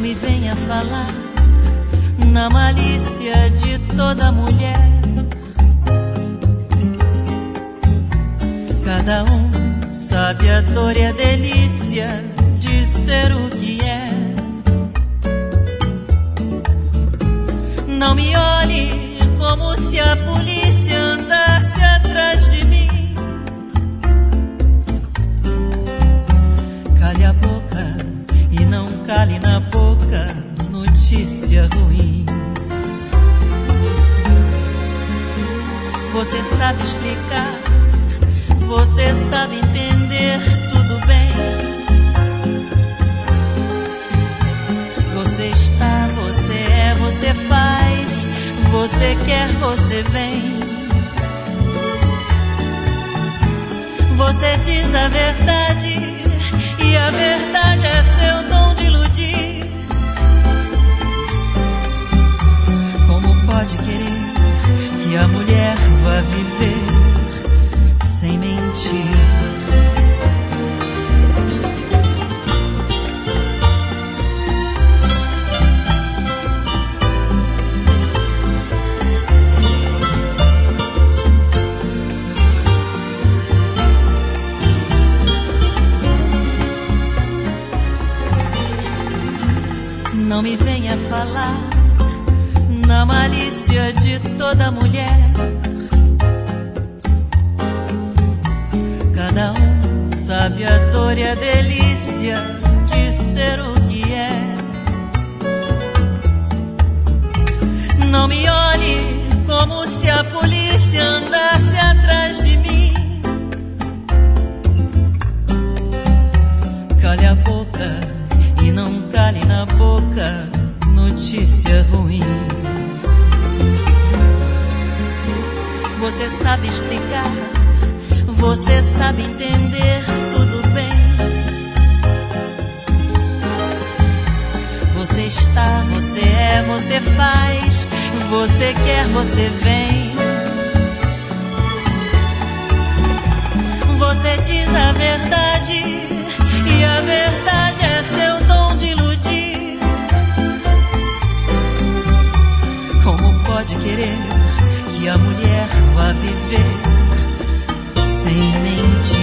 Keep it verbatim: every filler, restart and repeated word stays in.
me venha falar na malícia de toda mulher. Cada um sabe a dor e a delícia de ser o que é. Não me olhe como se a polícia andasse atrás de mim. Cale a boca e não cale na boca notícia ruim. Você sabe explicar, você sabe entender tudo bem. Você está, você é, você faz, você quer, você vem. Você diz a verdade e a verdade é seu dom de iludir. Como pode querer que a mulher vá viver sem mentir? Não me venha falar na malícia de toda mulher. Cada um sabe a dor e a delícia de ser o que é. Não me olhe como se a polícia andasse atrás de mim. Cale a boca e não cale na boca notícia ruim. Você sabe explicar, você sabe entender tudo bem. Você está, você é, você faz, você quer, você vem. Você diz a verdade e a verdade é seu dom de iludir. Como pode querer que a mulher vá viver sem mentir?